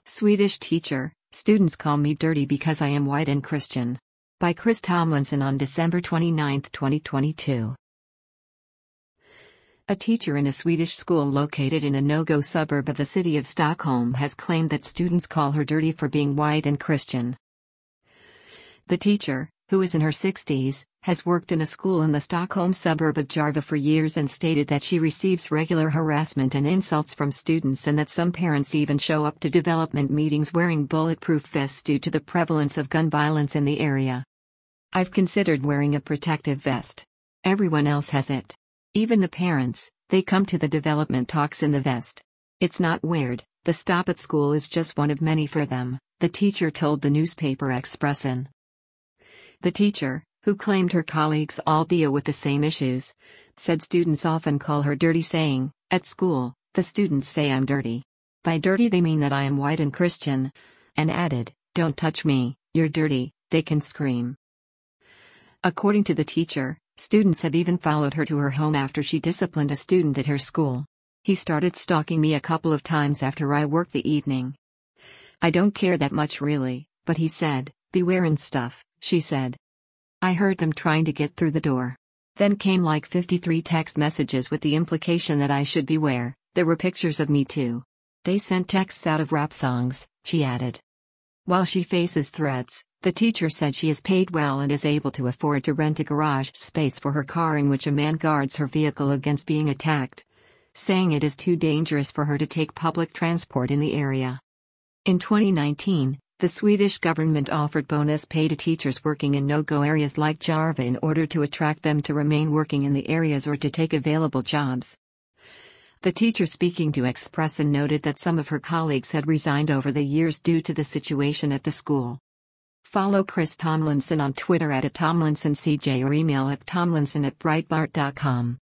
Swedish teacher, students call me dirty because I am white and Christian. By Chris Tomlinson on December 29, 2022. A teacher in a Swedish school located in a no-go suburb of the city of Stockholm has claimed that students call her dirty for being white and Christian. The teacher, who is in her 60s, has worked in a school in the Stockholm suburb of Järva for years and stated that she receives regular harassment and insults from students and that some parents even show up to development meetings wearing bulletproof vests due to the prevalence of gun violence in the area. I've considered wearing a protective vest. Everyone else has it. Even the parents, they come to the development talks in the vest. It's not weird, the stop at school is just one of many for them, the teacher told the newspaper Expressen. The teacher, who claimed her colleagues all deal with the same issues, said students often call her dirty, saying, "At school, the students say I'm dirty. By dirty they mean that I am white and Christian," and added, "Don't touch me, you're dirty," they can scream. According to the teacher, students have even followed her to her home after she disciplined a student at her school. "He started stalking me a couple of times after I worked the evening. I don't care that much really, but he said, 'Beware and stuff,'" she said. "I heard them trying to get through the door. Then came like 53 text messages with the implication that I should beware. There were pictures of me too. They sent texts out of rap songs," she added. While she faces threats, the teacher said she is paid well and is able to afford to rent a garage space for her car in which a man guards her vehicle against being attacked, saying it is too dangerous for her to take public transport in the area. In 2019, the Swedish government offered bonus pay to teachers working in no-go areas like Järva in order to attract them to remain working in the areas or to take available jobs. The teacher speaking to Expressen noted that some of her colleagues had resigned over the years due to the situation at the school. Follow Chris Tomlinson on Twitter @TomlinsonCJ or email at tomlinson@breitbart.com.